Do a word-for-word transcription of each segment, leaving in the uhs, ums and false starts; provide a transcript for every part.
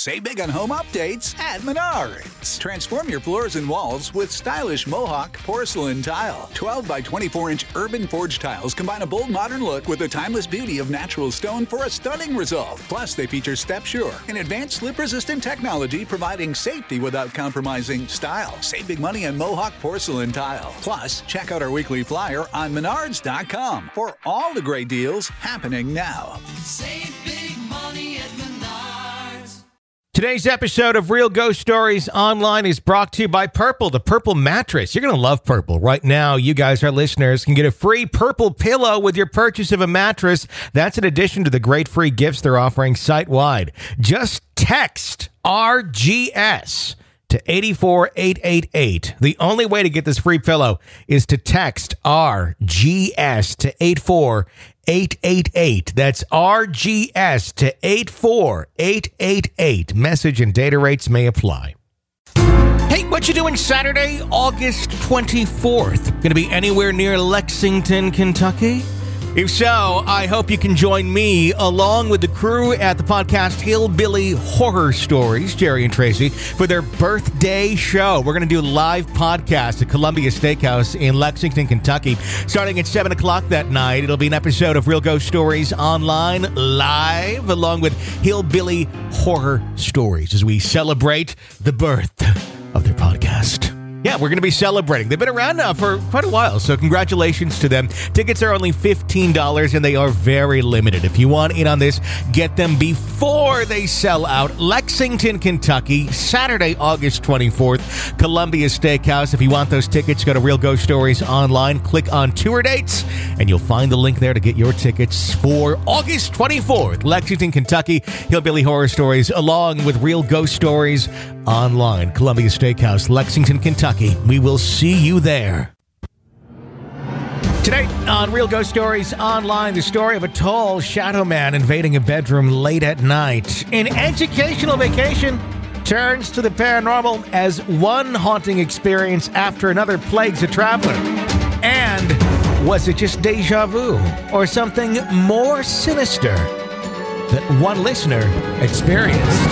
Save big on home updates at Menards. Transform your floors and walls with stylish Mohawk porcelain tile. twelve by twenty-four inch urban forged tiles combine a bold modern look with the timeless beauty of natural stone for a stunning result. Plus, they feature Step Sure, an advanced slip-resistant technology providing safety without compromising style. Save big money on Mohawk porcelain tile. Plus, check out our weekly flyer on menards dot com for all the great deals happening now. Save big money at Menards. Today's episode of Real Ghost Stories Online is brought to you by Purple, the Purple mattress. You're going to love Purple. Right now, you guys, our listeners, can get a free Purple pillow with your purchase of a mattress. That's in addition to the great free gifts they're offering site-wide. Just text R G S to eight four eight eight eight. The only way to get this free pillow is to text R G S to eight four eight eight eight. That's R G S to eight four eight eight eight. Message and data rates may apply. Hey, what you doing Saturday, August twenty-fourth? Going to be anywhere near Lexington, Kentucky? If so, I hope you can join me along with the crew at the podcast Hillbilly Horror Stories, Jerry and Tracy, for their birthday show. We're going to do a live podcast at Columbia Steakhouse in Lexington, Kentucky, starting at seven o'clock that night. It'll be an episode of Real Ghost Stories Online live, along with Hillbilly Horror Stories, as we celebrate the birth of their podcast. Yeah, we're going to be celebrating. They've been around now for quite a while, so congratulations to them. Tickets are only fifteen dollars, and they are very limited. If you want in on this, get them before they sell out. Lexington, Kentucky, Saturday, August twenty-fourth, Columbia Steakhouse. If you want those tickets, go to Real Ghost Stories Online, click on tour dates, and you'll find the link there to get your tickets for August twenty-fourth, Lexington, Kentucky, Hillbilly Horror Stories, along with Real Ghost Stories Online, Columbia Steakhouse, Lexington, Kentucky. We will see you there. Today on Real Ghost Stories Online, the story of a tall shadow man invading a bedroom late at night. An educational vacation turns to the paranormal as one haunting experience after another plagues a traveler. And was it just deja vu or something more sinister that one listener experienced?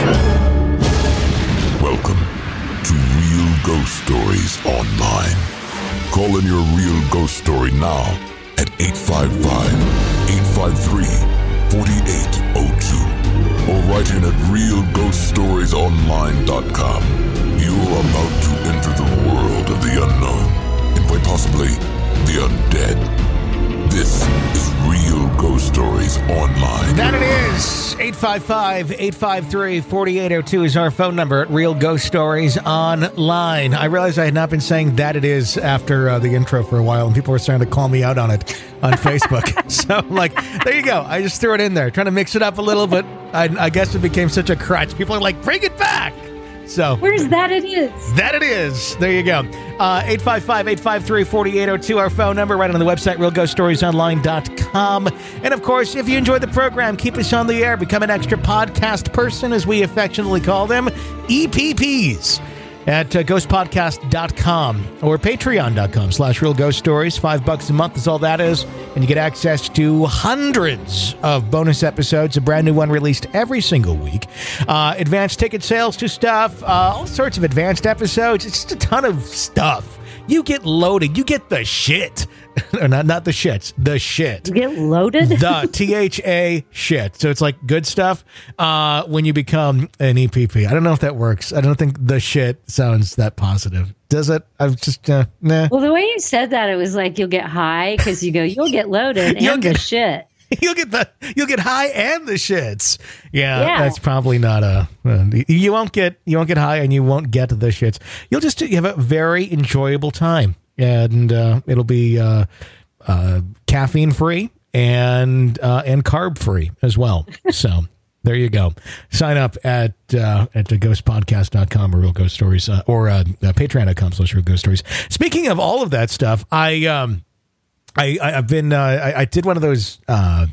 Welcome to Real Ghost Stories Online. Call in your real ghost story now at eight five five, eight five three, four eight zero two or write in at real ghost stories online dot com. You are about to enter the world of the unknown and quite possibly the undead. This is Real Ghost Stories Online. That it is. eight five five, eight five three, four eight zero two is our phone number at Real Ghost Stories Online. I realized I had not been saying that it is after uh, the intro for a while, and people were starting to call me out on it on Facebook. So, like, there you go. I just threw it in there, trying to mix it up a little, but I, I guess it became such a crutch. People are like, bring it back. So where's that it is? That it is. There you go. Uh, eight five five, eight five three, four eight zero two, our phone number, right on the website, real ghost stories online dot com. And, of course, if you enjoy the program, keep us on the air. Become an extra podcast person, as we affectionately call them, E P Ps, at uh, ghost podcast dot com or patreon dot com slash real ghost stories. Five bucks a month is all that is. And you get access to hundreds of bonus episodes, a brand new one released every single week. Uh, advanced ticket sales to stuff, uh, all sorts of advanced episodes. It's just a ton of stuff. You get loaded. You get the shit. Or not, not the shits, the shit. You get loaded? The T H A shit. So it's like good stuff uh, when you become an E P P. I don't know if that works. I don't think the shit sounds that positive. Does it? I'm just, uh, nah. Well, the way you said that, it was like you'll get high because you go, you'll get loaded and You'll get- the shit. You'll get the you'll get high and the shits. Yeah, Yeah. that's probably not a. Uh, you won't get you won't get high and you won't get the shits. You'll just you have a very enjoyable time, and uh, it'll be uh, uh, caffeine free and uh, and carb free as well. So there you go. Sign up at uh, at ghost podcast dot com or Real Ghost Stories uh, or uh, uh, patreon dot com slash Real Ghost Stories. Speaking of all of that stuff, I. Um, I, I, I've been, uh, I, I did one of those uh,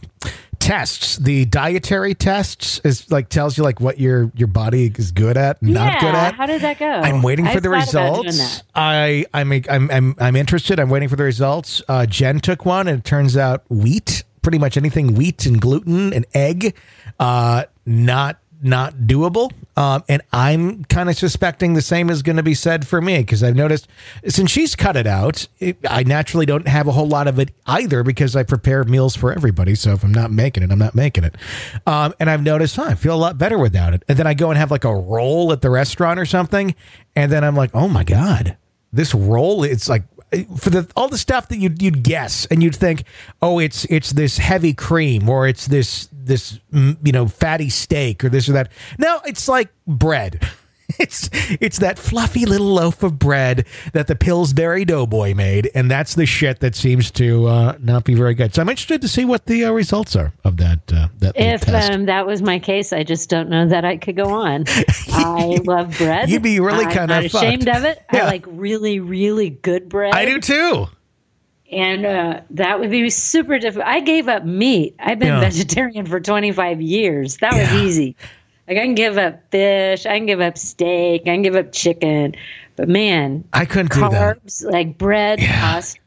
tests, the dietary tests, is like tells you like what your, your body is good at and yeah, not good at. How did that go? I'm waiting for I've the thought about doing results. that. I, I'm, I'm, I'm, I'm interested. I'm waiting for the results. Uh, Jen took one, and it turns out wheat, pretty much anything wheat and gluten and egg, uh, not not doable. Um, and I'm kind of suspecting the same is going to be said for me, because I've noticed since she's cut it out, it, I naturally don't have a whole lot of it either, because I prepare meals for everybody. So if I'm not making it, I'm not making it. Um, and I've noticed, huh, I feel a lot better without it. And then I go and have like a roll at the restaurant or something. And then I'm like, oh my God, this roll, it's like, for the all the stuff that you'd, you'd guess, and you'd think, oh, it's it's this heavy cream, or it's this this you know fatty steak, or this or that. No, it's like bread. It's it's that fluffy little loaf of bread that the Pillsbury Doughboy made, and that's the shit that seems to uh, not be very good. So I'm interested to see what the uh, results are of that. Uh, that if test. Um, that was my case, I just don't know that I could go on. I love bread. You'd be really kind of ashamed of it. Yeah. I like really, really good bread. I do too. And uh, that would be super difficult. I gave up meat. I've been Yeah. vegetarian for twenty-five years. That was Yeah. easy. Like, I can give up fish, I can give up steak, I can give up chicken, but man, I couldn't do that. carbs like bread, Yeah. pasta.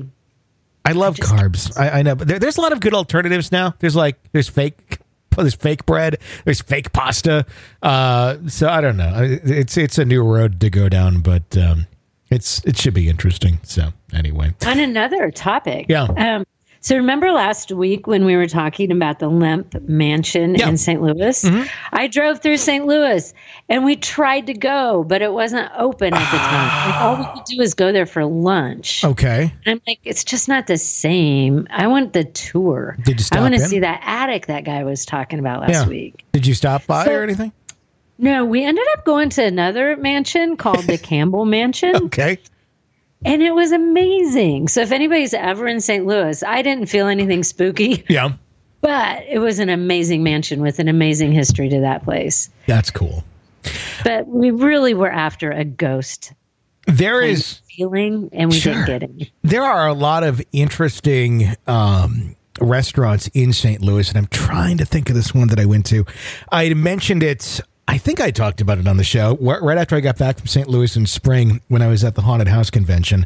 I love just carbs. I, I know, but there, there's a lot of good alternatives now. There's like there's fake, there's fake bread, there's fake pasta. Uh, so I don't know. It's it's a new road to go down, but um, it's it should be interesting. So anyway, On another topic, Yeah. Um, so remember last week when we were talking about the Lemp Mansion Yeah. in Saint Louis? Mhm. I drove through Saint Louis and we tried to go, but it wasn't open at the time. Like, all we could do is go there for lunch. okay. And I'm like, it's just not the same. I want the tour. Did you I want to stop in? see that attic that guy was talking about last Yeah. week. Did you stop by So- or anything? No, we ended up going to another mansion called the Campbell Mansion. Okay. And it was amazing. So if anybody's ever in Saint Louis, I didn't feel anything spooky, Yeah, but it was an amazing mansion with an amazing history to that place. that's cool. But we really were after a ghost There kind is. of feeling, and we Sure. didn't get any. There are a lot of interesting um, restaurants in Saint Louis, and I'm trying to think of this one that I went to. I mentioned it. I think I talked about it on the show wh- right after I got back from Saint Louis in spring when I was at the Haunted House Convention.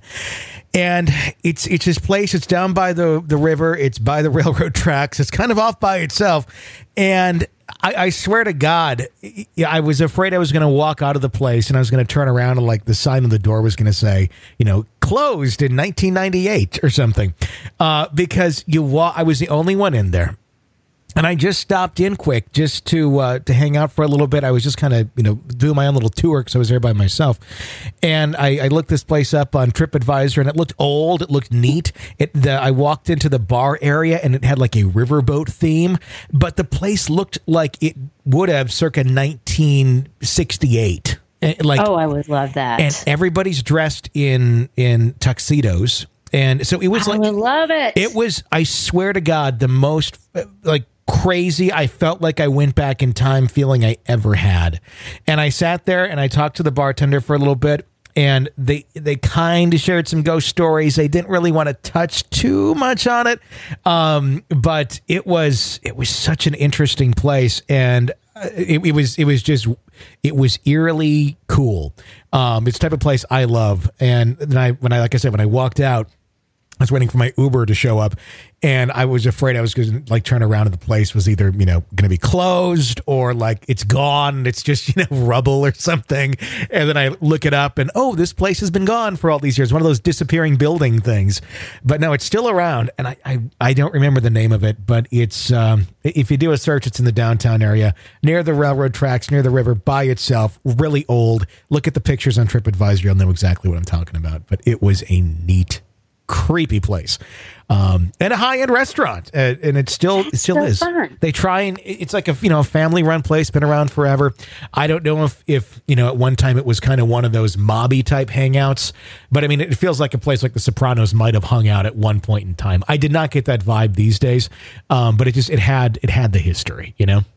And it's it's this place. It's down by the, the river. It's by the railroad tracks. It's kind of off by itself. And I, I swear to God, yeah, I was afraid I was going to walk out of the place and I was going to turn around and like the sign on the door was going to say, you know, closed in nineteen ninety-eight or something. Uh, because you wa- I was the only one in there. And I just stopped in quick just to uh, to hang out for a little bit. I was just kind of, you know, doing my own little tour because I was there by myself. And I, I looked this place up on TripAdvisor, and it looked old. It looked neat. It the, I walked into the bar area, and it had like a riverboat theme. But the place looked like it would have circa nineteen sixty-eight. Like, Oh, I would love that. and everybody's dressed in in tuxedos. And so it was I like would love it. it was, I swear to God, the most uh, like crazy. I felt like I went back in time feeling I ever had. And I sat there and I talked to the bartender for a little bit, and they they kind of shared some ghost stories. They didn't really want to touch too much on it. Um, but it was it was such an interesting place, and uh, it, it was it was just it was eerily cool. Um, it's the type of place I love. And then I when I like I said when I walked out, I was waiting for my Uber to show up, and I was afraid I was going to like turn around and the place was either, you know, going to be closed or like it's gone and it's just, you know, rubble or something. And then I look it up and, oh, this place has been gone for all these years. One of those disappearing building things. But no, it's still around. And I, I, I don't remember the name of it, but it's, um, if you do a search, it's in the downtown area near the railroad tracks, near the river by itself, really old. Look at the pictures on TripAdvisor. You'll know exactly what I'm talking about. But it was a neat, creepy place, um, and a high end restaurant, uh, and it still it still so is. fun. They try and it's like a you know a family run place, been around forever. I don't know if if you know at one time it was kind of one of those mobby type hangouts, but I mean it feels like a place like the Sopranos might have hung out at one point in time. I did not get that vibe these days, um, but it just it had it had the history, you know.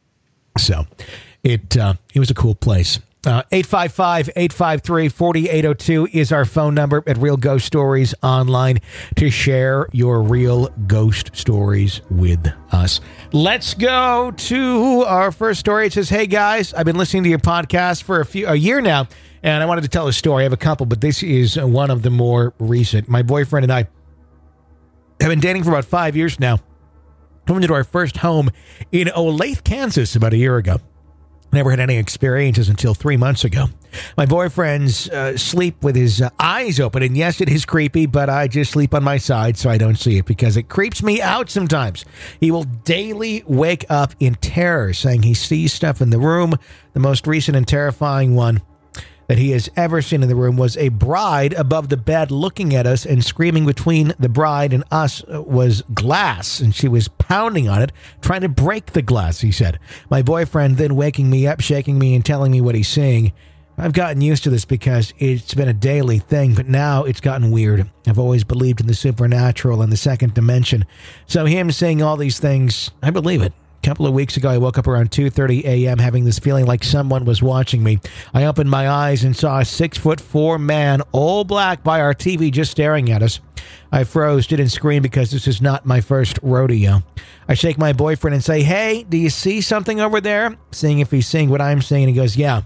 So it uh, it was a cool place. Uh, eight five five, eight five three, four eight zero two is our phone number at Real Ghost Stories Online to share your real ghost stories with us. Let's go to our first story. It says, hey guys, I've been listening to your podcast for a few a year now, and I wanted to tell a story. I have a couple, but this is one of the more recent. My boyfriend and I have been dating for about five years now. We moved into our first home in Olathe, Kansas about a year ago. Never had any experiences until three months ago. My boyfriend's uh, sleep with his uh, eyes open, and yes, it is creepy, but I just sleep on my side so I don't see it because it creeps me out sometimes. He will daily wake up in terror, saying he sees stuff in the room. The most recent and terrifying one that he has ever seen in the room was a bride above the bed looking at us, and screaming between the bride and us was glass, and she was pounding on it, trying to break the glass, he said. My boyfriend then waking me up, shaking me, and telling me what he's seeing. I've gotten used to this because it's been a daily thing, but now it's gotten weird. I've always believed in the supernatural and the second dimension, so him saying all these things, I believe it. A couple of weeks ago, I woke up around two thirty a.m. having this feeling like someone was watching me. I opened my eyes and saw a six-foot-four man, all black, by our T V just staring at us. I froze, didn't scream because this is not my first rodeo. I shake my boyfriend and say, hey, do you see something over there? Seeing if he's seeing what I'm seeing, and he goes, yeah.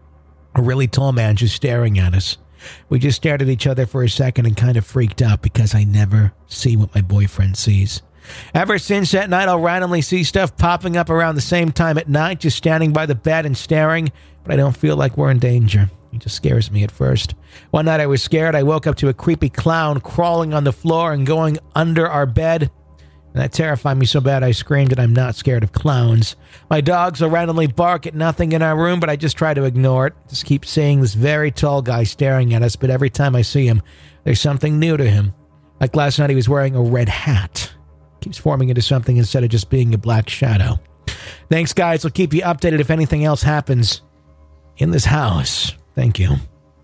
A really tall man just staring at us. We just stared at each other for a second and kind of freaked out because I never see what my boyfriend sees. Ever since that night, I'll randomly see stuff popping up around the same time at night, just standing by the bed and staring, but I don't feel like we're in danger. It just scares me at first. One night I was scared. I woke up to a creepy clown crawling on the floor and going under our bed. And that terrified me so bad I screamed, and I'm not scared of clowns. My dogs will randomly bark at nothing in our room, but I just try to ignore it. Just keep seeing this very tall guy staring at us, but every time I see him, there's something new to him. Like last night, he was wearing a red hat. Keeps forming into something instead of just being a black shadow. Thanks, guys. We'll keep you updated if anything else happens in this house. Thank you.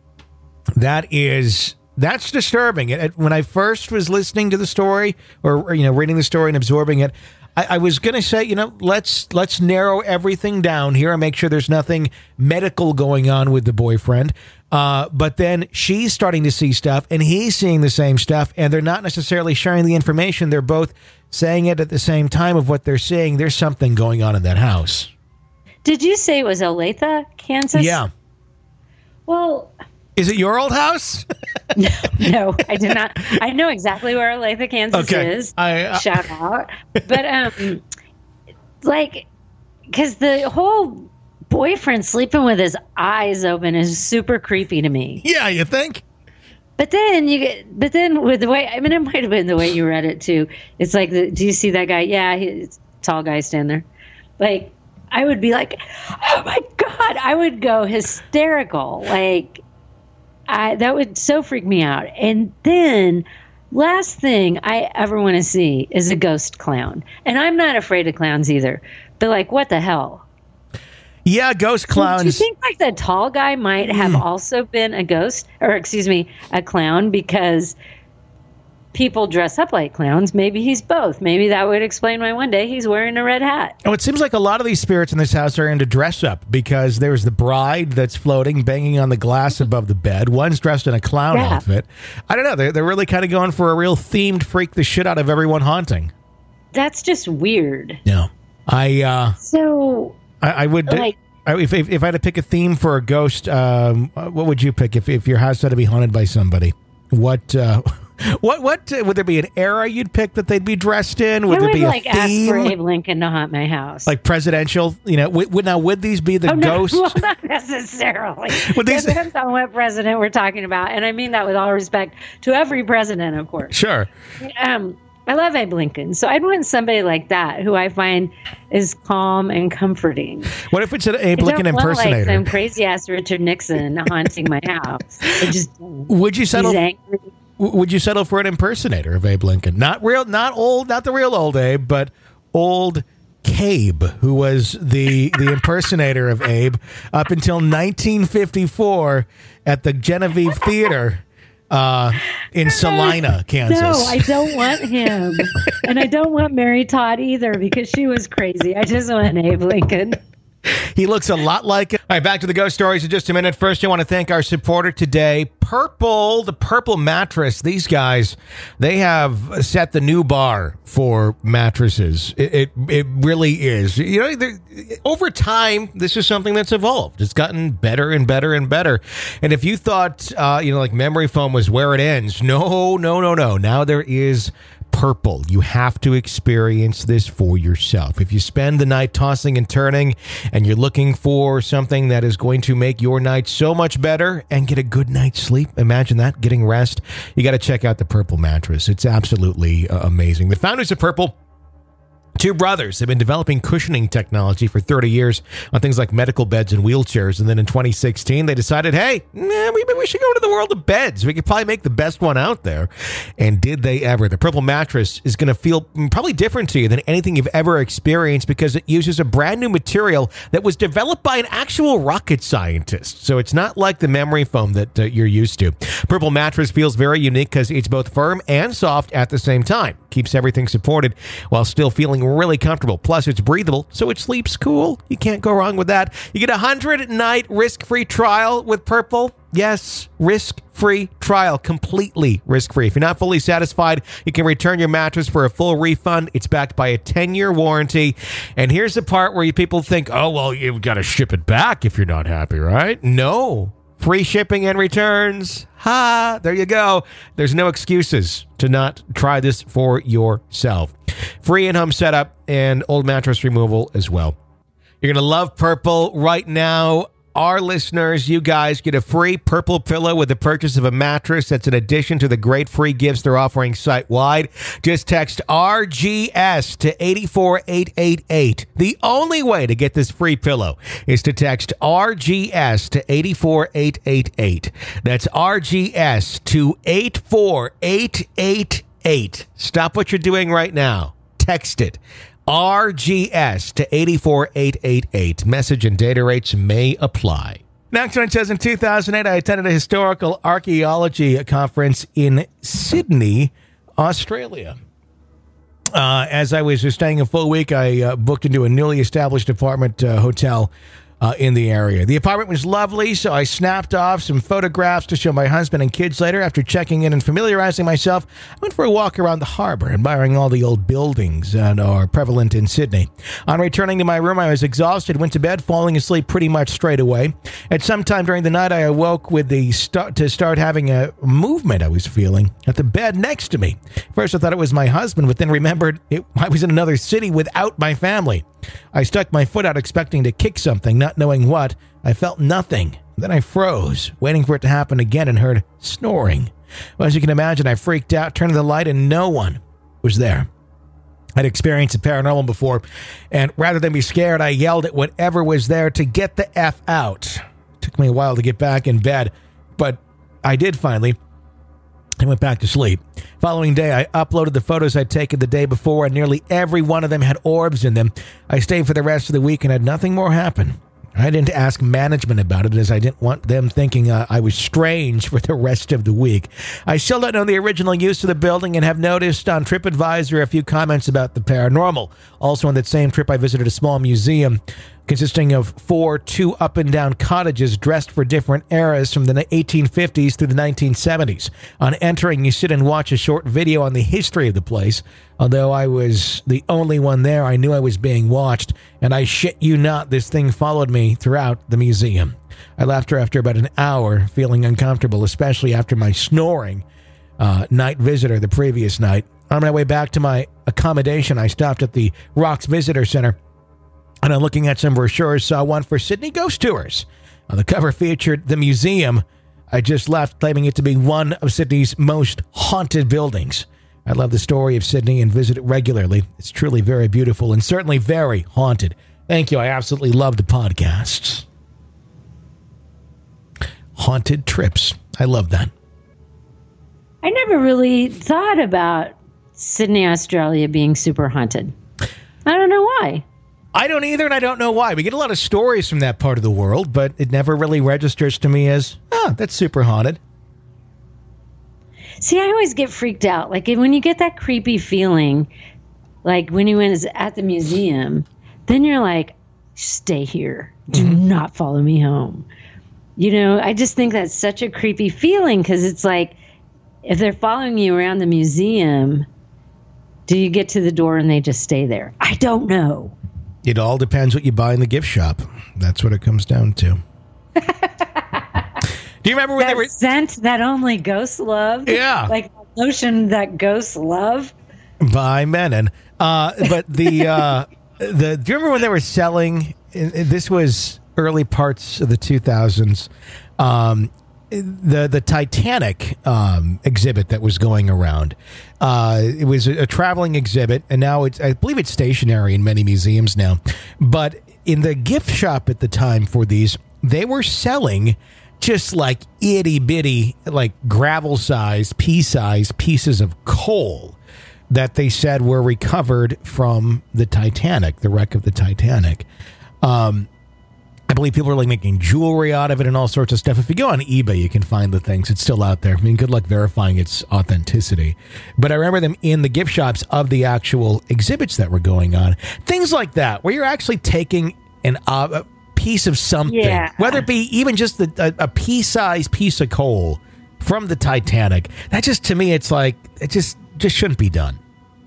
That is... That's disturbing. It, when I first was listening to the story, or, or you know, reading the story and absorbing it, I, I was going to say, you know, let's let's narrow everything down here and make sure there's nothing medical going on with the boyfriend. Uh, but then she's starting to see stuff, and he's seeing the same stuff, and they're not necessarily sharing the information. They're both saying it at the same time of what they're seeing. There's something going on in that house. Did you say it was Olathe, Kansas? Yeah. Well... Is it your old house? no, no, I did not. I know exactly where Olathe, Kansas okay. is. I, uh, Shout out. But, um, like, because the whole boyfriend sleeping with his eyes open is super creepy to me. Yeah, you think? But then you get, but then with the way, I mean, it might have been the way you read it too. It's like, the, do you see that guy? Yeah, he's a tall guy standing there. Like, I would be like, oh my God, I would go hysterical. Like, I, that would so freak me out. And then last thing I ever want to see is a ghost clown. And I'm not afraid of clowns either. But like, what the hell? Yeah, ghost clowns. Do you think like the tall guy might have mm. also been a ghost, or excuse me, a clown, because people dress up like clowns? Maybe he's both. Maybe that would explain why one day he's wearing a red hat. Oh, it seems like a lot of these spirits in this house are into dress up, because there's the bride that's floating, banging on the glass above the bed. One's dressed in a clown yeah. outfit. I don't know. They're, they're really kind of going for a real themed freak the shit out of everyone haunting. That's just weird. Yeah. I, uh... So... I, I would... Like... If, if if I had to pick a theme for a ghost, um, what would you pick if, if your house had to be haunted by somebody? What... Uh, What what uh, would there be an era you'd pick that they'd be dressed in? Would I there would be a like ask theme? for Abe Lincoln to haunt my house, like presidential? You know, would, would now would these be the oh, no, ghosts? Well, not necessarily. Would these... Depends on what president we're talking about, and I mean that with all respect to every president, of course. Sure. Um, I love Abe Lincoln, so I'd want somebody like that who I find is calm and comforting. What if it's an Abe Lincoln I don't impersonator? Want, like, some crazy ass Richard Nixon haunting my house. I just would you settle? He's angry. Would you settle for an impersonator of Abe Lincoln? Not real, not old, not the real old Abe, but old Cabe, who was the the impersonator of Abe up until nineteen fifty-four at the Genevieve Theater uh, in Salina, Kansas. No, I don't want him. And I don't want Mary Todd either, because she was crazy. I just want Abe Lincoln. He looks a lot like it. All right, back to the ghost stories in just a minute. First, I want to thank our supporter today, Purple, the Purple Mattress. These guys, they have set the new bar for mattresses. It it, it really is. You know, over time, this is something that's evolved. It's gotten better and better and better. And if you thought, uh, you know, like memory foam was where it ends, no, no, no, no. Now there is Purple. You have to experience this for yourself. If you spend the night tossing and turning and you're looking for something that is going to make your night so much better and get a good night's sleep, imagine that, getting rest, you got to check out the Purple mattress. It's absolutely uh, amazing. The founders of Purple, two brothers, have been developing cushioning technology for thirty years on things like medical beds and wheelchairs. And then in twenty sixteen, they decided, hey, nah, we, we should go into the world of beds. We could probably make the best one out there. And did they ever? The Purple mattress is going to feel probably different to you than anything you've ever experienced because it uses a brand new material that was developed by an actual rocket scientist. So it's not like the memory foam that uh, you're used to. Purple mattress feels very unique because it's both firm and soft at the same time. Keeps everything supported while still feeling really comfortable. Plus, it's breathable, so it sleeps cool. You can't go wrong with that. You get a one hundred night risk-free trial with Purple. Yes, risk-free trial, completely risk-free. If you're not fully satisfied, you can return your mattress for a full refund. It's backed by a ten-year warranty. And here's the part where you people think, oh, well, you've got to ship it back if you're not happy, right? No. Free shipping and returns. Ha! There you go. There's no excuses to not try this for yourself. Free in-home setup and old mattress removal as well. You're going to love Purple right now. Our listeners, you guys get a free Purple pillow with the purchase of a mattress. That's in addition to the great free gifts they're offering site-wide. Just text R G S to eight four eight eight eight. The only way to get this free pillow is to text R G S to eight four eight eight eight. That's R G S to eight four eight eight eight. Stop what you're doing right now. Text it. R G S to eight four eight eight eight. Message and data rates may apply. Next one says, in two thousand eight, I attended a historical archaeology conference in Sydney, Australia. Uh, as I was staying a full week, I uh, booked into a newly established apartment uh, hotel Uh, in the area. The apartment was lovely, so I snapped off some photographs to show my husband and kids later. After checking in and familiarizing myself, I went for a walk around the harbor, admiring all the old buildings that are prevalent in Sydney. On returning to my room, I was exhausted, went to bed, falling asleep pretty much straight away. At some time during the night, I awoke with the start to start having a movement I was feeling at the bed next to me. First, I thought it was my husband, but then remembered it, I was in another city without my family. I stuck my foot out expecting to kick something, not knowing what. I felt nothing. Then I froze, waiting for it to happen again, and heard snoring. Well, as you can imagine, I freaked out, turned on the light, and no one was there. I'd experienced the paranormal before, and rather than be scared, I yelled at whatever was there to get the F out. It took me a while to get back in bed, but I did finally. I went back to sleep. Following day, I uploaded the photos I'd taken the day before, and nearly every one of them had orbs in them. I stayed for the rest of the week and had nothing more happen. I didn't ask management about it, as I didn't want them thinking uh, I was strange for the rest of the week. I still don't know the original use of the building and have noticed on TripAdvisor a few comments about the paranormal. Also on that same trip, I visited a small museum consisting of four two up and down cottages dressed for different eras from the eighteen fifties through the nineteen seventies. On entering, you sit and watch a short video on the history of the place. Although I was the only one there, I knew I was being watched, and I shit you not, this thing followed me throughout the museum. I left her after about an hour, feeling uncomfortable, especially after my snoring uh, night visitor the previous night. On my way back to my accommodation, I stopped at the Rocks Visitor Center, and I'm looking at some brochures, saw one for Sydney Ghost Tours. On the cover featured the museum I just left, claiming it to be one of Sydney's most haunted buildings. I love the story of Sydney and visit it regularly. It's truly very beautiful and certainly very haunted. Thank you. I absolutely love the podcasts. Haunted trips. I love that. I never really thought about Sydney, Australia being super haunted. I don't know why. I don't either, and I don't know why. We get a lot of stories from that part of the world, but it never really registers to me as, oh, that's super haunted. See, I always get freaked out. Like when you get that creepy feeling, like when you went at the museum, then you're like, stay here. Do mm-hmm. not follow me home. You know, I just think that's such a creepy feeling because it's like, if they're following you around the museum, do you get to the door and they just stay there? I don't know. It all depends what you buy in the gift shop. That's what it comes down to. Do you remember when that they were scent that only ghosts love? Yeah, like lotion that ghosts love. by Menon. Uh, but the uh, the do you remember when they were selling? This was early parts of the two thousands. Um, the the Titanic um, exhibit that was going around. Uh, it was a, a traveling exhibit, and now it's I believe it's stationary in many museums now. But in the gift shop at the time for these, they were selling just like itty bitty, like gravel sized, pea sized pieces of coal that they said were recovered from the Titanic, the wreck of the Titanic. Um, I believe people are like making jewelry out of it and all sorts of stuff. If you go on eBay, you can find the things. It's still out there. I mean, good luck verifying its authenticity. But I remember them in the gift shops of the actual exhibits that were going on. Things like that, where you're actually taking an uh, a piece of something, Yeah. whether it be even just the, a, a pea-sized piece of coal from the Titanic. That just, to me, it's like, it just, just shouldn't be done.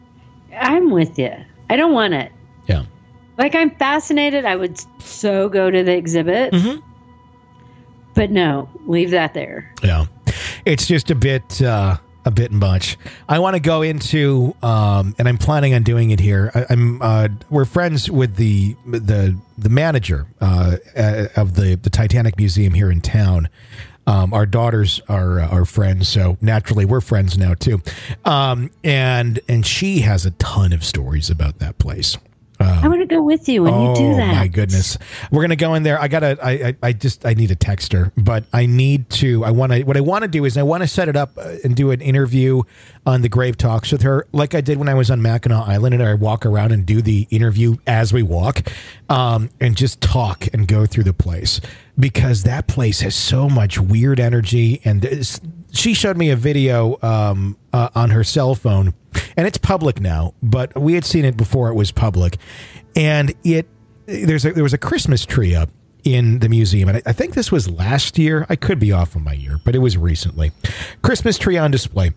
I'm with you. I don't want it. Yeah. Like, I'm fascinated. I would so go to the exhibit. Mm-hmm. But no, leave that there. Yeah. It's just a bit, uh, a bit much. I want to go into, um, and I'm planning on doing it here. I, I'm, uh, we're friends with the, the, the manager, uh, of the, the Titanic Museum here in town. Um, our daughters are, uh, are friends. So naturally we're friends now too. Um, and, and she has a ton of stories about that place. I want to go with you when oh, you do that. Oh my goodness. We're going to go in there. I got to, I, I, I just, I need to text her, but I need to, I want to, what I want to do is I want to set it up and do an interview on the Grave Talks with her, like I did when I was on Mackinac Island, and I walk around and do the interview as we walk, um, and just talk and go through the place, because that place has so much weird energy. And it's, she showed me a video um, uh, on her cell phone, and it's public now, but we had seen it before it was public. And it there's a, there was a Christmas tree up in the museum, and I, I think this was last year. I could be off on my year, but it was recently. Christmas tree on display.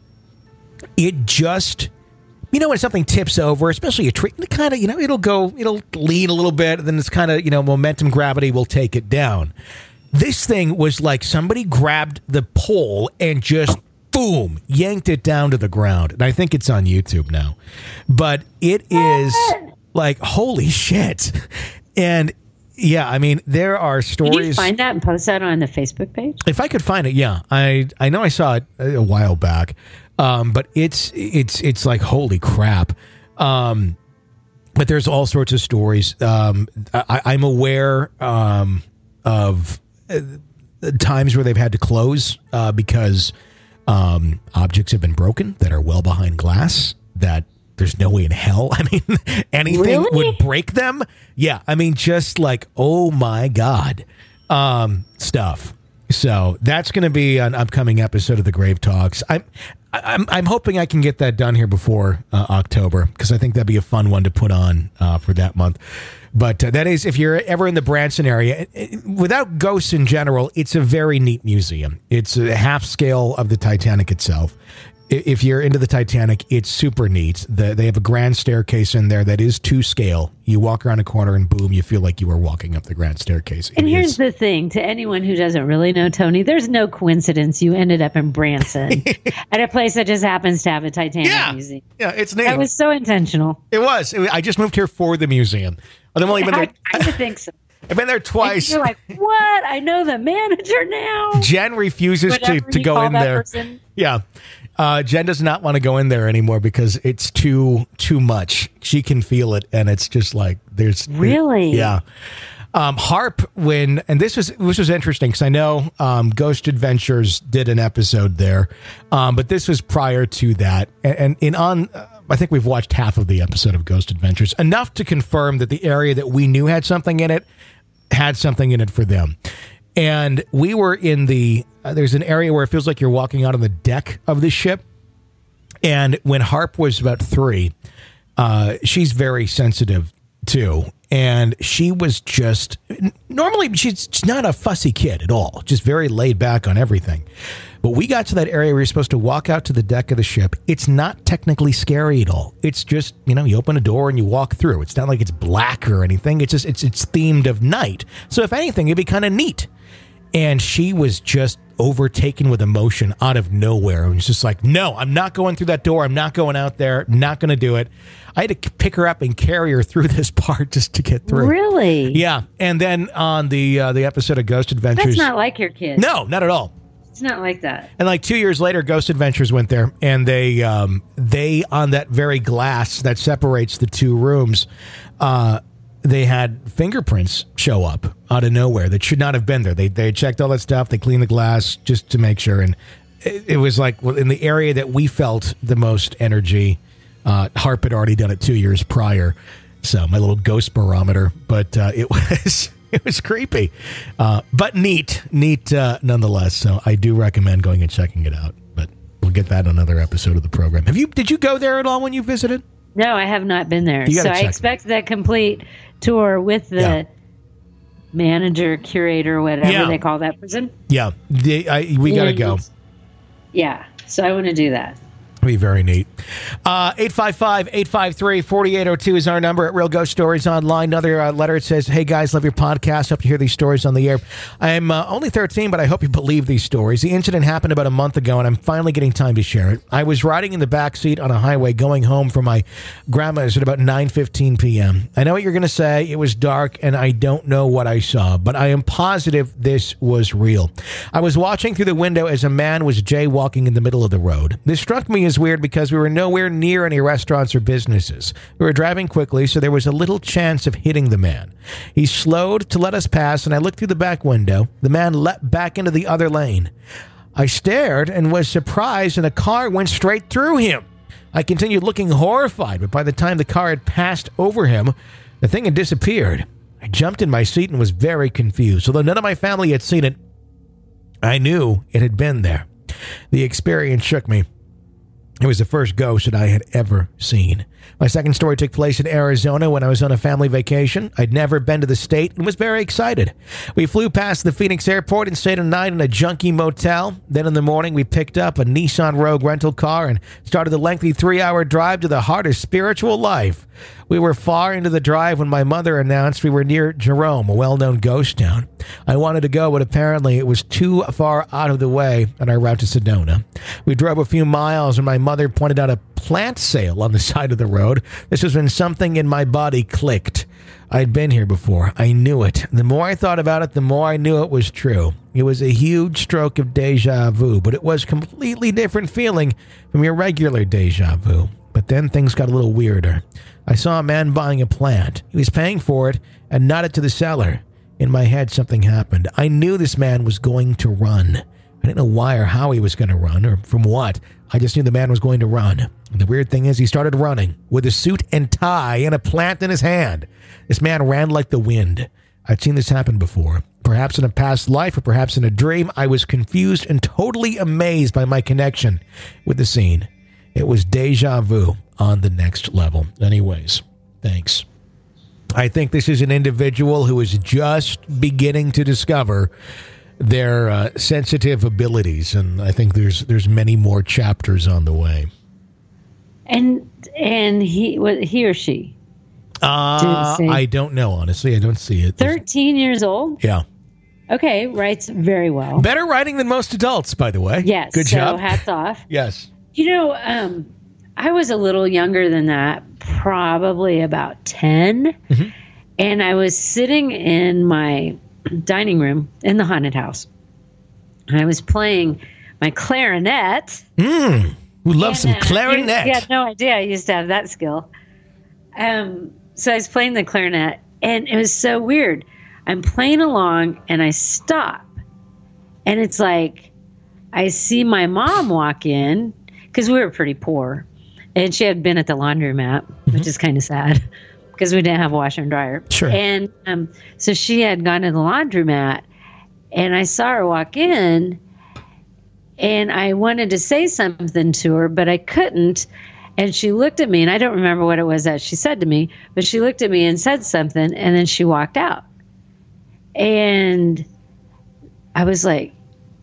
It just, you know, when something tips over, especially a tree, it kind of, you know, it'll go, it'll lean a little bit, and then it's kind of, you know, momentum gravity will take it down. This thing was like somebody grabbed the pole and just, boom, yanked it down to the ground. And I think it's on YouTube now. But it is like, holy shit. And yeah, I mean, there are stories. Can you find that and post that on the Facebook page? If I could find it, yeah. I I know I saw it a while back. Um, but it's it's it's like, holy crap. Um, but there's all sorts of stories. Um, I, I'm aware um, of uh, times where they've had to close uh, because um, objects have been broken that are well behind glass that there's no way in hell. I mean, anything Really? would break them. Yeah. I mean, just like, oh my God, um, stuff. So that's going to be an upcoming episode of the Grave Talks. I'm, I'm, I'm hoping I can get that done here before uh, October, because I think that'd be a fun one to put on uh, for that month. But uh, that is, if you're ever in the Branson area, it, it, without ghosts in general, it's a very neat museum. It's a half scale of the Titanic itself. If you're into the Titanic, it's super neat. The, they have a grand staircase in there that is to scale. You walk around a corner and boom, you feel like you were walking up the grand staircase. And It here's is- the thing, to anyone who doesn't really know Tony, there's no coincidence you ended up in Branson at a place that just happens to have a Titanic yeah, museum. yeah, it's neat. That was so intentional. it was. It- I just moved here for the museum. I've only been I there. kind of think so. I've been there twice. You're like, what? I know the manager now. Jen refuses to, Whatever to you go call in that there. person. Yeah. Uh, Jen does not want to go in there anymore because it's too too much. She can feel it, and it's just like there's Really? yeah. Um, Harp, when and this was this was interesting because I know um, Ghost Adventures did an episode there, um, but this was prior to that, and, and in on. Uh, I think we've watched half of the episode of Ghost Adventures, enough to confirm that the area that we knew had something in it had something in it for them. And we were in the, uh, there's an area where it feels like you're walking out on the deck of the ship. And when Harp was about three, uh, she's very sensitive too. And she was just, normally she's, she's not a fussy kid at all, just very laid back on everything. But we got to that area where you're supposed to walk out to the deck of the ship. It's not technically scary at all. It's just, you know, you open a door and you walk through. It's not like it's black or anything. It's just, it's, it's themed of night. So if anything, it'd be kind of neat. And she was just overtaken with emotion out of nowhere. It was just like, no, I'm not going through that door. I'm not going out there. Not going to do it. I had to pick her up and carry her through this part just to get through. Really? Yeah. And then on the uh, the episode of Ghost Adventures. That's not like your kid. No, not at all. It's not like that. And like two years later, Ghost Adventures went there, and they um, they on that very glass that separates the two rooms, uh, they had fingerprints show up out of nowhere that should not have been there. They they checked all that stuff. They cleaned the glass just to make sure, and it, it was like well, in the area that we felt the most energy. Uh, Harp had already done it two years prior, so my little ghost barometer. But uh, it was. It was creepy, uh, but neat, neat uh, nonetheless. So I do recommend going and checking it out. But we'll get that on another episode of the program. Have you? Did you go there at all when you visited? No, I have not been there. So I expect that complete tour with the yeah. manager, curator, whatever yeah. they call that person. Yeah, the, I, we got to go. Yeah, so I want to do that. Be very neat. Uh, eight five five, eight five three, four eight zero two is our number at Real Ghost Stories Online. Another uh, letter. It says, hey guys, love your podcast. Hope to hear these stories on the air. I'm uh, only thirteen, but I hope you believe these stories. The incident happened about a month ago, and I'm finally getting time to share it. I was riding in the back seat on a highway going home from my grandma's at about nine fifteen p.m. I know what you're going to say. It was dark, and I don't know what I saw, but I am positive this was real. I was watching through the window as a man was jaywalking in the middle of the road. This struck me as weird because we were nowhere near any restaurants or businesses. We were driving quickly, so there was a little chance of hitting the man. He slowed to let us pass, and I looked through the back window. The man leapt back into the other lane. I stared and was surprised, and a car went straight through him. I continued looking horrified, but by the time the car had passed over him, the thing had disappeared. I jumped in my seat and was very confused. Although none of my family had seen it, I knew it had been there. The experience shook me. It was the first ghost that I had ever seen. My second story took place in Arizona when I was on a family vacation. I'd never been to the state and was very excited. We flew past the Phoenix airport and stayed a night in a junky motel. Then in the morning, we picked up a Nissan Rogue rental car and started the lengthy three-hour drive to the heart of spiritual life. We were far into the drive when my mother announced we were near Jerome, a well-known ghost town. I wanted to go, but apparently it was too far out of the way on our route to Sedona. We drove a few miles and my mother pointed out a plant sale on the side of the road. This was when something in my body clicked. I'd been here before. I knew it. The more I thought about it, the more I knew it was true. It was a huge stroke of deja vu, but it was a completely different feeling from your regular deja vu. But then things got a little weirder. I saw a man buying a plant. He was paying for it and nodded to the seller. In my head, something happened. I knew this man was going to run. I didn't know why or how he was going to run or from what. I just knew the man was going to run. And the weird thing is he started running with a suit and tie and a plant in his hand. This man ran like the wind. I'd seen this happen before. Perhaps in a past life or perhaps in a dream. I was confused and totally amazed by my connection with the scene. It was deja vu on the next level. Anyways, thanks. I think this is an individual who is just beginning to discover their uh, sensitive abilities, and I think there's there's many more chapters on the way. And and he what he or she? Uh, I don't know, honestly. I don't see it. Thirteen years old? Yeah. Okay, writes very well. Better writing than most adults, by the way. Yes. Good so job. Hats off. Yes. You know, um, I was a little younger than that, probably about ten. Mm-hmm. And I was sitting in my dining room in the haunted house. And I was playing my clarinet. Mm, we love and, some uh, clarinet. You had no idea I used to have that skill. Um, so I was playing the clarinet, and it was so weird. I'm playing along, and I stop. And it's like I see my mom walk in, because we were pretty poor. And she had been at the laundromat, mm-hmm. which is kind of sad, because we didn't have a washer and dryer. Sure. And um, so she had gone to the laundromat, and I saw her walk in, and I wanted to say something to her, but I couldn't. And she looked at me, and I don't remember what it was that she said to me, but she looked at me and said something, and then she walked out. And I was like,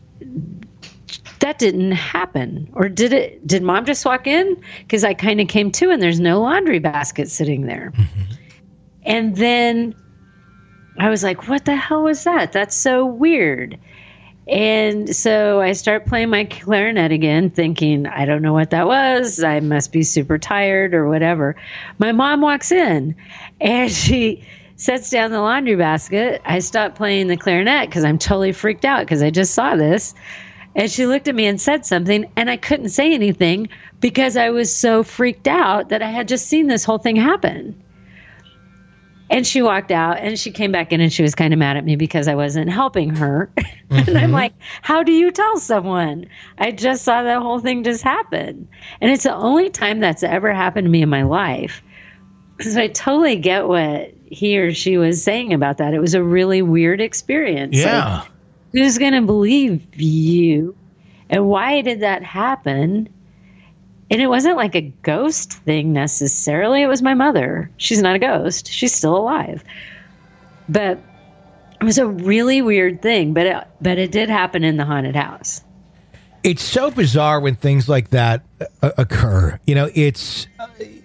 that didn't happen. Or did it? Did mom just walk in? Because I kind of came to, and there's no laundry basket sitting there. Mm-hmm. And then I was like, what the hell was that? That's so weird. And so I start playing my clarinet again, thinking, I don't know what that was. I must be super tired or whatever. My mom walks in and she sets down the laundry basket. I stop playing the clarinet because I'm totally freaked out because I just saw this. And she looked at me and said something, and I couldn't say anything because I was so freaked out that I had just seen this whole thing happen. And she walked out, and she came back in, and she was kind of mad at me because I wasn't helping her. Mm-hmm. And I'm like, how do you tell someone? I just saw that whole thing just happen. And it's the only time that's ever happened to me in my life. So I totally get what he or she was saying about that. It was a really weird experience. Yeah. Like, who's going to believe you? And why did that happen? And it wasn't like a ghost thing necessarily. It was my mother. She's not a ghost. She's still alive. But it was a really weird thing. But it, but it did happen in the haunted house. It's so bizarre when things like that uh, occur. You know, it's... Uh,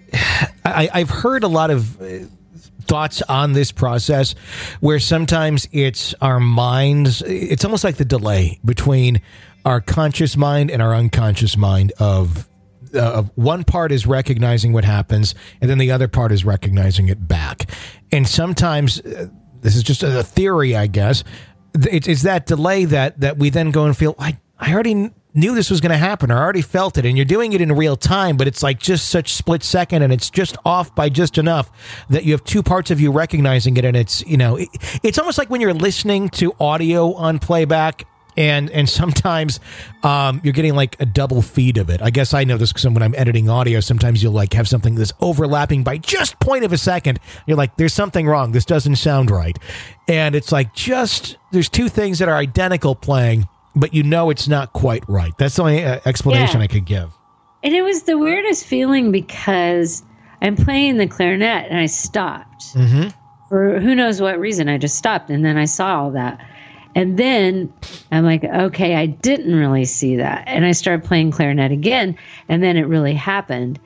I, I've heard a lot of... Uh, thoughts on this process where sometimes it's our minds, it's almost like the delay between our conscious mind and our unconscious mind of uh, one part is recognizing what happens and then the other part is recognizing it back. And sometimes, uh, this is just a theory, I guess, it's, it's that delay that, that we then go and feel, I, I already knew this was going to happen, or already felt it, and you're doing it in real time, but it's like just such split second, and it's just off by just enough that you have two parts of you recognizing it, and it's, you know, it, it's almost like when you're listening to audio on playback, and and sometimes um, you're getting like a double feed of it. I guess I know this because when I'm editing audio, sometimes you'll like have something that's overlapping by just point of a second. You're like, there's something wrong. This doesn't sound right. And it's like just, there's two things that are identical playing, but you know it's not quite right. That's the only uh, explanation yeah. I could give. And it was the weirdest feeling because I'm playing the clarinet and I stopped. Mm-hmm. For who knows what reason, I just stopped. And then I saw all that. And then I'm like, okay, I didn't really see that. And I started playing clarinet again. And then it really happened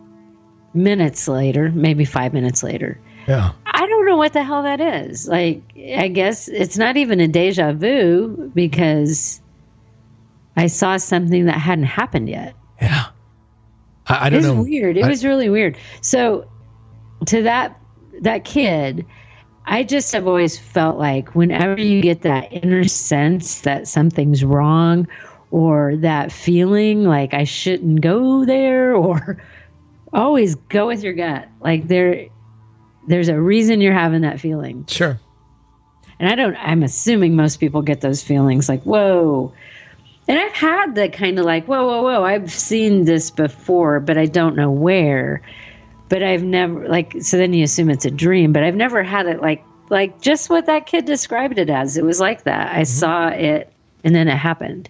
minutes later, maybe five minutes later. Yeah. I don't know what the hell that is. Like, I guess it's not even a deja vu because I saw something that hadn't happened yet. Yeah. I, I don't it was know. weird. It I, was really weird. So to that that kid, I just have always felt like whenever you get that inner sense that something's wrong or that feeling like I shouldn't go there, or always go with your gut. Like there, there's a reason you're having that feeling. Sure. And I don't, I'm assuming most people get those feelings like, whoa. And I've had that kind of like, whoa, whoa, whoa, I've seen this before, but I don't know where. But I've never, like, so then you assume it's a dream, but I've never had it like, like just what that kid described it as. It was like that. I mm-hmm. saw it and then it happened.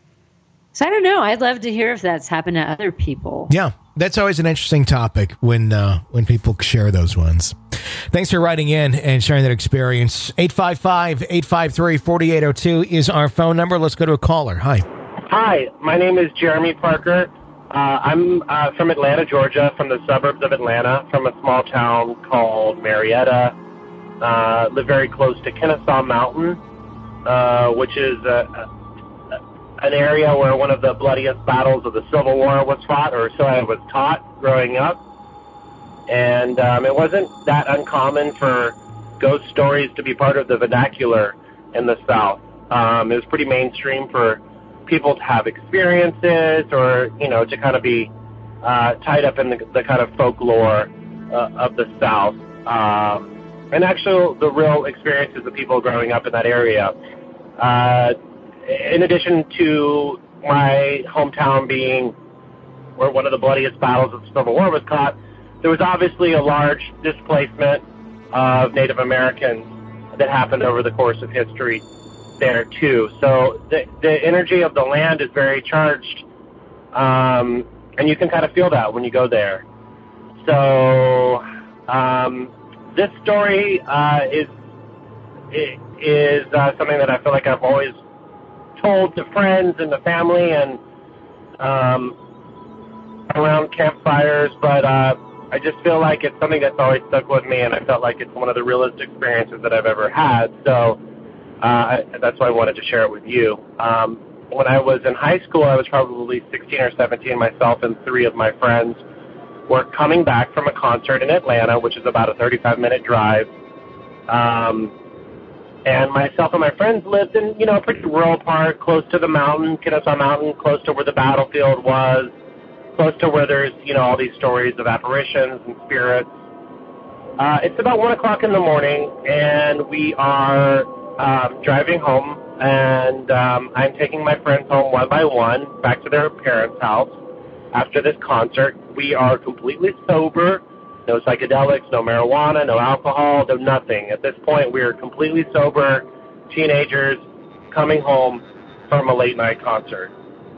So I don't know. I'd love to hear if that's happened to other people. Yeah. That's always an interesting topic when uh, when people share those ones. Thanks for writing in and sharing that experience. eight five five, eight five three, four eight zero two is our phone number. Let's go to a caller. Hi. Hi, my name is Jeremy Parker. Uh, I'm uh, from Atlanta, Georgia, from the suburbs of Atlanta, from a small town called Marietta. Uh, live very close to Kennesaw Mountain, uh, which is a, a, an area where one of the bloodiest battles of the Civil War was fought, or so I was taught growing up. And um, it wasn't that uncommon for ghost stories to be part of the vernacular in the South. Um, it was pretty mainstream for people to have experiences, or, you know, to kind of be uh, tied up in the, the kind of folklore uh, of the South. Um, and actually the real experiences of people growing up in that area. Uh, in addition to my hometown being where one of the bloodiest battles of the Civil War was fought, there was obviously a large displacement of Native Americans that happened over the course of history there too. So the the energy of the land is very charged, um, and you can kind of feel that when you go there. So um, this story uh, is is uh, something that I feel like I've always told to friends and to family and um, around campfires, but uh, I just feel like it's something that's always stuck with me, and I felt like it's one of the realest experiences that I've ever had. So Uh, that's why I wanted to share it with you. Um, when I was in high school, I was probably sixteen or seventeen. Myself and three of my friends were coming back from a concert in Atlanta, which is about a thirty-five minute drive. Um, and myself and my friends lived in, you know, a pretty rural part, close to the mountain, Kennesaw Mountain, close to where the battlefield was, close to where there's, you know, all these stories of apparitions and spirits. Uh, it's about one o'clock in the morning, and we are um, driving home, and um, I'm taking my friends home one by one back to their parents' house after this concert. We are completely sober, no psychedelics, no marijuana, no alcohol, no nothing. At this point, we are completely sober, teenagers coming home from a late-night concert.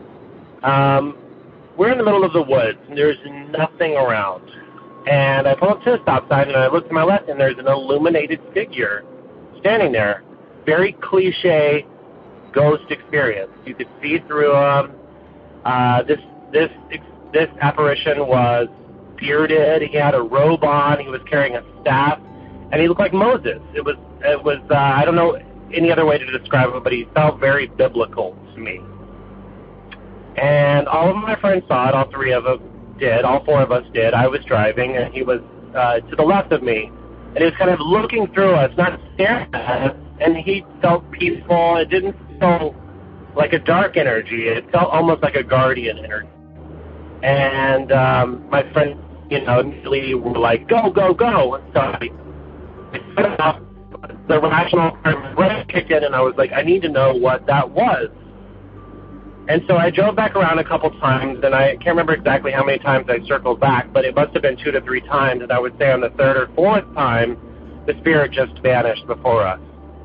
Um, we're in the middle of the woods, and there's nothing around. And I pull up to a stop sign, and I look to my left, and there's an illuminated figure standing there. Very cliche ghost experience. You could see through him. Uh, this this this apparition was bearded. He had a robe on. He was carrying a staff, and he looked like Moses. It was it was uh, I don't know any other way to describe it, but he felt very biblical to me. And all of my friends saw it. All three of them did. All four of us did. I was driving, and he was uh, to the left of me, and he was kind of looking through us, not staring at us, and he felt peaceful. It didn't feel like a dark energy. It felt almost like a guardian energy. And um, my friends, you know, immediately were like, go, go, go. And so I, I set off. The rational part of my brain kicked in, and I was like, I need to know what that was. And so I drove back around a couple times, and I can't remember exactly how many times I circled back, but it must have been two to three times, and I would say on the third or fourth time, the spirit just vanished before us.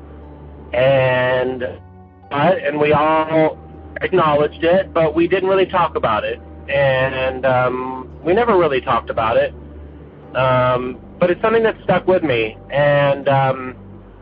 And but, and we all acknowledged it, but we didn't really talk about it. And um, we never really talked about it. Um, but it's something that stuck with me. And um,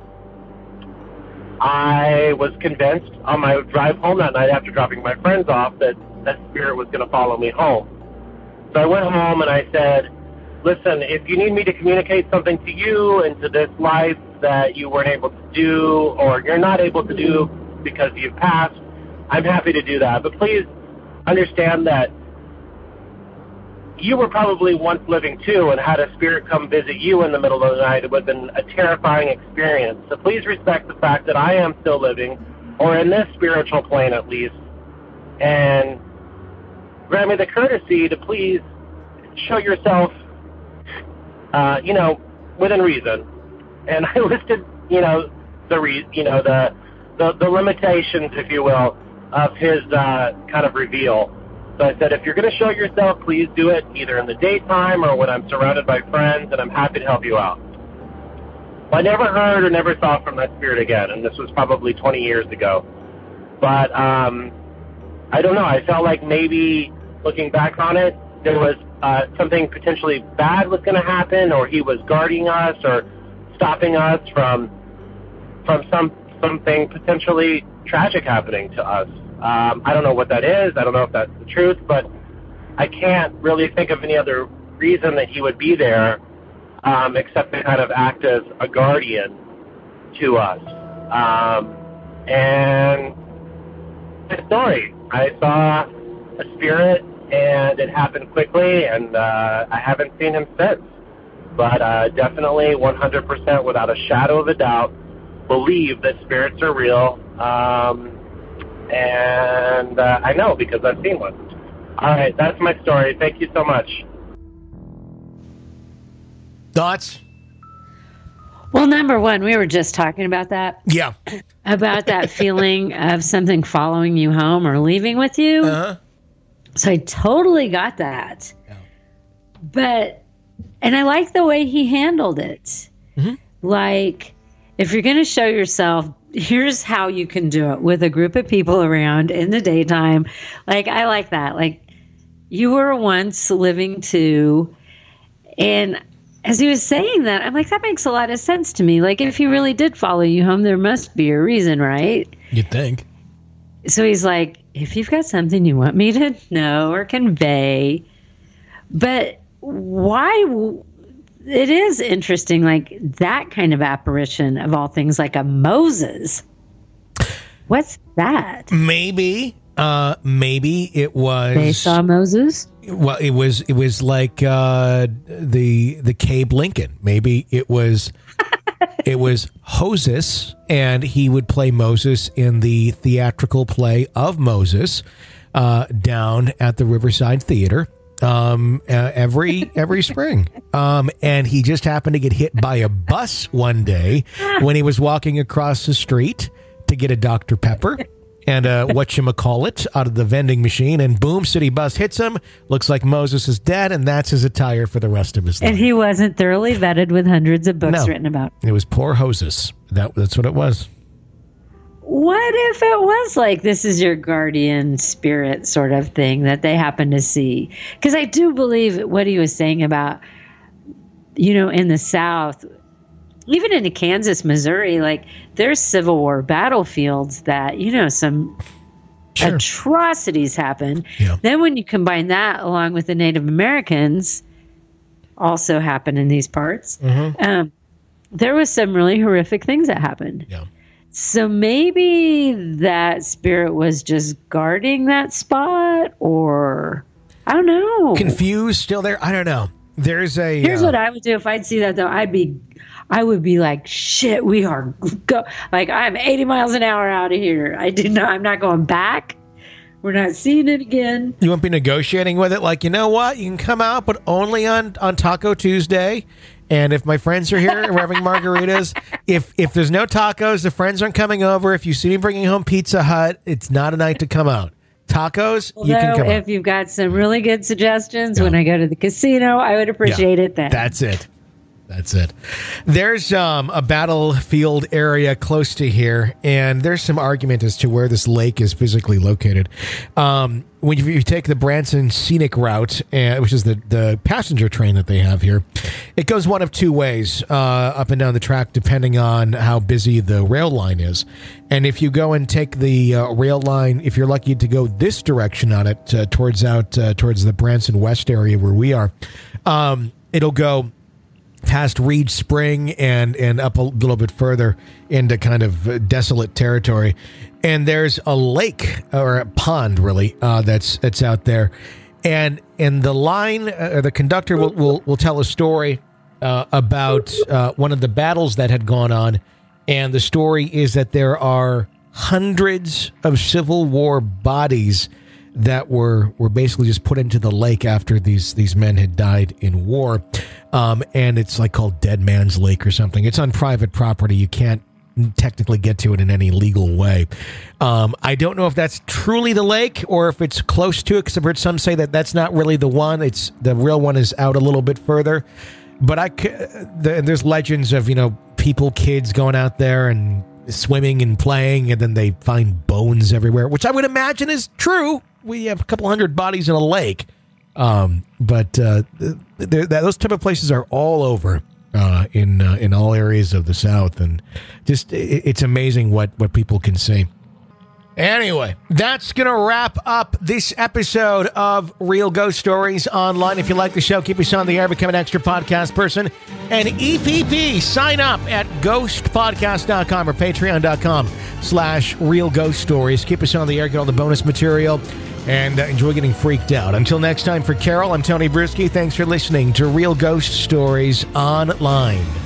I was convinced on my drive home that night after dropping my friends off that that spirit was going to follow me home. So I went home and I said, listen, if you need me to communicate something to you and to this life that you weren't able to do or you're not able to do because you've passed, I'm happy to do that. But please understand that you were probably once living too and had a spirit come visit you in the middle of the night. It would have been a terrifying experience. So please respect the fact that I am still living, or in this spiritual plane at least, and grant me the courtesy to please show yourself, uh, you know, within reason. And I listed, you know, the re- you know the, the the limitations, if you will, of his uh, kind of reveal. So I said, if you're going to show yourself, please do it either in the daytime or when I'm surrounded by friends, and I'm happy to help you out. Well, I never heard or never saw from that spirit again, and this was probably twenty years ago. But um, I don't know. I felt like maybe looking back on it, there was uh, something potentially bad was going to happen, or he was guarding us or stopping us from from some something potentially tragic happening to us. Um, I don't know what that is. I don't know if that's the truth, but I can't really think of any other reason that he would be there um, except to kind of act as a guardian to us. Um, and the story, I saw a spirit, and it happened quickly, and uh, I haven't seen him since. But uh, definitely one hundred percent without a shadow of a doubt believe that spirits are real. Um, And uh, I know because I've seen one. All right, that's my story. Thank you so much. Thoughts? Well, number one, we were just talking about that. Yeah. About that feeling of something following you home or leaving with you. Uh-huh. So I totally got that. Yeah. But, and I like the way he handled it. Mm-hmm. Like, if you're going to show yourself, here's how you can do it with a group of people around in the daytime. Like, I like that. Like, you were once living too. And as he was saying that, I'm like, that makes a lot of sense to me. Like, if he really did follow you home, there must be a reason, right? You'd think. So he's like, if you've got something you want me to know or convey. But why... It is interesting, like that kind of apparition of all things, like a Moses. What's that? Maybe, uh, maybe it was. They saw Moses. Well, it was it was like uh, the the Cabe Lincoln. Maybe it was it was Moses, and he would play Moses in the theatrical play of Moses uh, down at the Riverside Theater um, uh, every every spring. Um, and he just happened to get hit by a bus one day when he was walking across the street to get a Doctor Pepper. And uh, whatchamacallit out of the vending machine, and boom, city bus hits him. Looks like Moses is dead, and that's his attire for the rest of his life. And he wasn't thoroughly vetted with hundreds of books No. written about. It was poor Moses. That, that's what it was. What if it was like this is your guardian spirit sort of thing that they happen to see? Because I do believe what he was saying about, you know, in the South, even into Kansas, Missouri, like there's Civil War battlefields that, you know, some Sure. atrocities happen. Yeah. Then when you combine that along with the Native Americans also happen in these parts, Mm-hmm. um, there was some really horrific things that happened. Yeah. So maybe that spirit was just guarding that spot, or I don't know. Confused, still there? I don't know. There's a. Here's uh, what I would do if I'd see that though. I'd be, I would be like, shit, we are go like I'm eighty miles an hour out of here. I did not. I'm not going back. We're not seeing it again. You won't be negotiating with it, like, you know what? You can come out, but only on, on Taco Tuesday. And if my friends are here and we're having margaritas, if if there's no tacos, the friends aren't coming over. If you see me bringing home Pizza Hut, it's not a night to come out. Tacos, Although, you can come if out. you've got some really good suggestions Yeah. when I go to the casino, I would appreciate Yeah, it then. That's it. That's it. There's um, a battlefield area close to here, and there's some argument as to where this lake is physically located. Um, when you, you take the Branson Scenic Route, uh, which is the, the passenger train that they have here, it goes one of two ways uh, up and down the track, depending on how busy the rail line is. And if you go and take the uh, rail line, if you're lucky to go this direction on it, uh, towards out uh, towards the Branson West area where we are, um, it'll go past Reed Spring and and up a little bit further into kind of desolate territory, and there's a lake or a pond really uh, that's that's out there, and and the line uh, the conductor will, will will tell a story uh, about uh, one of the battles that had gone on, and the story is that there are hundreds of Civil War bodies that were were basically just put into the lake after these these men had died in war. Um, and it's like called Dead Man's Lake or something. It's on private property. You can't technically get to it in any legal way. Um, I don't know if that's truly the lake or if it's close to it, because I've heard some say that that's not really the one. It's the real one is out a little bit further. But I, the, there's legends of, you know, people, kids going out there and swimming and playing, and then they find bones everywhere, which I would imagine is true. We have a couple hundred bodies in a lake. Um, but uh, th- those type of places are all over uh, in uh, in all areas of the South, and just it, it's amazing what, what people can see. Anyway, that's going to wrap up this episode of Real Ghost Stories Online. If you like the show, keep us on the air, become an extra podcast person, and E P P, sign up at ghost podcast dot com or patreon dot com slash real ghost stories. Keep us on the air, get all the bonus material, and uh, enjoy getting freaked out. Until next time, for Carol, I'm Tony Bruschi. Thanks for listening to Real Ghost Stories Online.